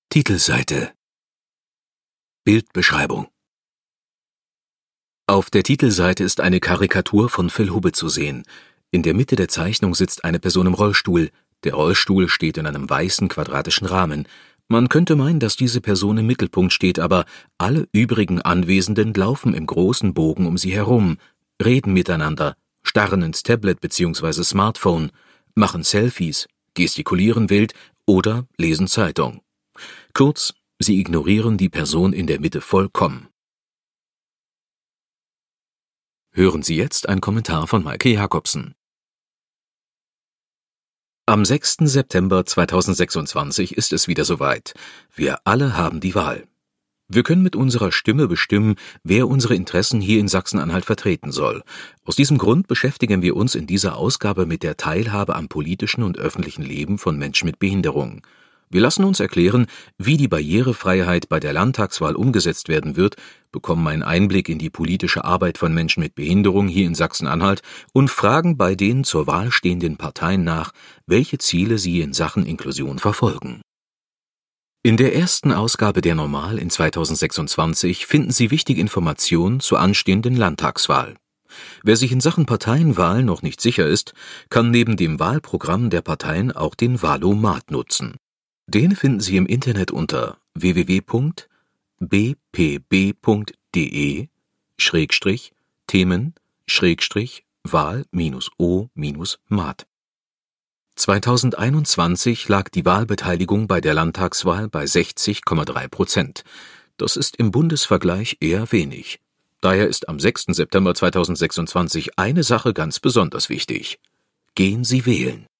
Titelseite. Bildbeschreibung. Auf der Titelseite ist eine Karikatur von Phil Hubbe zu sehen. In der Mitte der Zeichnung sitzt eine Person im Rollstuhl. Der Rollstuhl steht in einem weißen, quadratischen Rahmen. Man könnte meinen, dass diese Person im Mittelpunkt steht, aber alle übrigen Anwesenden laufen im großen Bogen um sie herum, reden miteinander, starren ins Tablet bzw. Smartphone, machen Selfies, gestikulieren wild oder lesen Zeitung. Kurz, sie ignorieren die Person in der Mitte vollkommen. Hören Sie jetzt einen Kommentar von Maike Jacobsen. Am 6. September 2026 ist es wieder soweit. Wir alle haben die Wahl. Wir können mit unserer Stimme bestimmen, wer unsere Interessen hier in Sachsen-Anhalt vertreten soll. Aus diesem Grund beschäftigen wir uns in dieser Ausgabe mit der Teilhabe am politischen und öffentlichen Leben von Menschen mit Behinderung. Wir lassen uns erklären, wie die Barrierefreiheit bei der Landtagswahl umgesetzt werden wird, bekommen einen Einblick in die politische Arbeit von Menschen mit Behinderung hier in Sachsen-Anhalt und fragen bei den zur Wahl stehenden Parteien nach, welche Ziele sie in Sachen Inklusion verfolgen. In der ersten Ausgabe der Normal in 2026 finden Sie wichtige Informationen zur anstehenden Landtagswahl. Wer sich in Sachen Parteienwahl noch nicht sicher ist, kann neben dem Wahlprogramm der Parteien auch den Wahlomat nutzen. Den finden Sie im Internet unter www.bpb.de/Themen/Wahl-O-Mat. 2021 lag die Wahlbeteiligung bei der Landtagswahl bei 60,3%. Das ist im Bundesvergleich eher wenig. Daher ist am 6. September 2026 eine Sache ganz besonders wichtig: Gehen Sie wählen!